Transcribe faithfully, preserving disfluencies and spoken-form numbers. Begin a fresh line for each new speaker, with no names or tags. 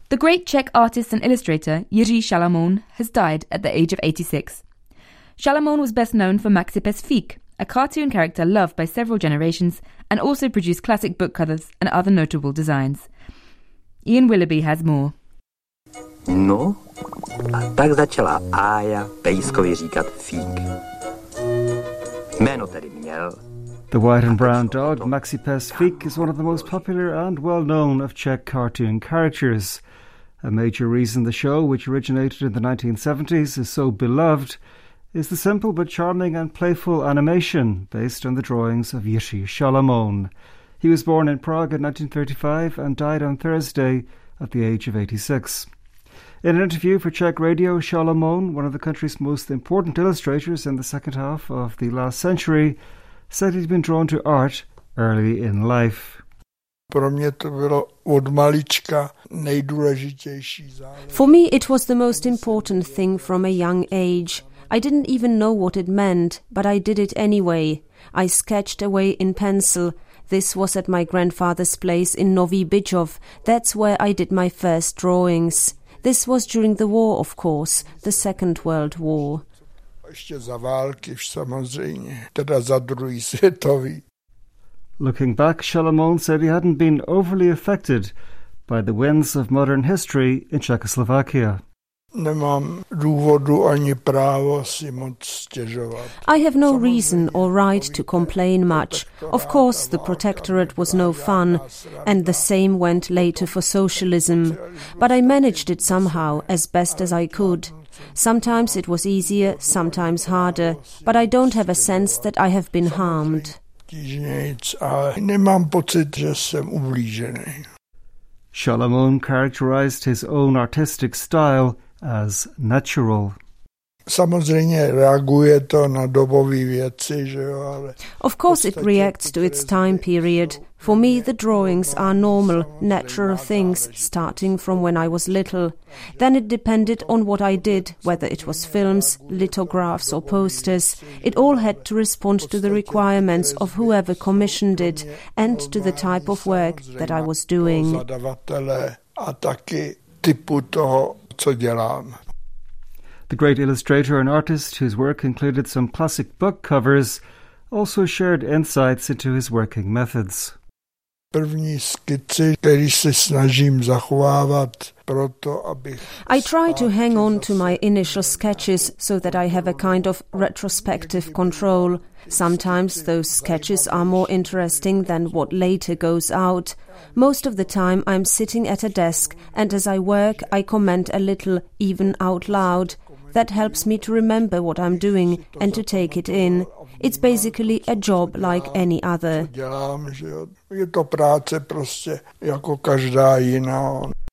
The great Czech artist and illustrator Jiří Šalamoun has died at the age of eighty-six. Šalamoun was best known for Maxi Pes Fík, a cartoon character loved by several generations, and also produced classic book covers and other notable designs. Ian Willoughby has more.
No, a tak začala Ája pejskovi říkat Fík. Jméno tedy měl.
The white and brown dog, Maxi Pes Fík, is one of the most popular and well-known of Czech cartoon characters. A major reason the show, which originated in the nineteen seventies, is so beloved is the simple but charming and playful animation based on the drawings of Jiří Šalamoun. He was born in Prague in nineteen thirty-five and died on Thursday at the age of eighty-six. In an interview for Czech Radio, Šalamoun, one of the country's most important illustrators in the second half of the last century, said he'd been drawn to art early in life.
For me, it was the most important thing from a young age. I didn't even know what it meant, but I did it anyway. I sketched away in pencil. This was at my grandfather's place in Nový Bydžov. That's where I did my first drawings. This was during the war, of course, the Second World War.
Looking back, Šalamoun said he hadn't been overly affected by the winds of modern history in Czechoslovakia.
I have no reason or right to complain much. Of course, the protectorate was no fun, and the same went later for socialism. But I managed it somehow, as best as I could. Sometimes it was easier, sometimes harder, but I don't have a sense that I have been harmed.
Šalamoun characterized his own artistic style as natural.
Of course it reacts to its time period. For me the drawings are normal, natural things starting from when I was little. Then it depended on what I did, whether it was films, lithographs or posters. It all had to respond to the requirements of whoever commissioned it and to the type of work that I was doing.
The great illustrator and artist, whose work included some classic book covers, also shared insights into his working methods.
I try to hang on to my initial sketches so that I have a kind of retrospective control. Sometimes those sketches are more interesting than what later goes out. Most of the time I'm sitting at a desk, and as I work I comment a little, even out loud. That helps me to remember what I'm doing and to take it in. It's basically a job like any other.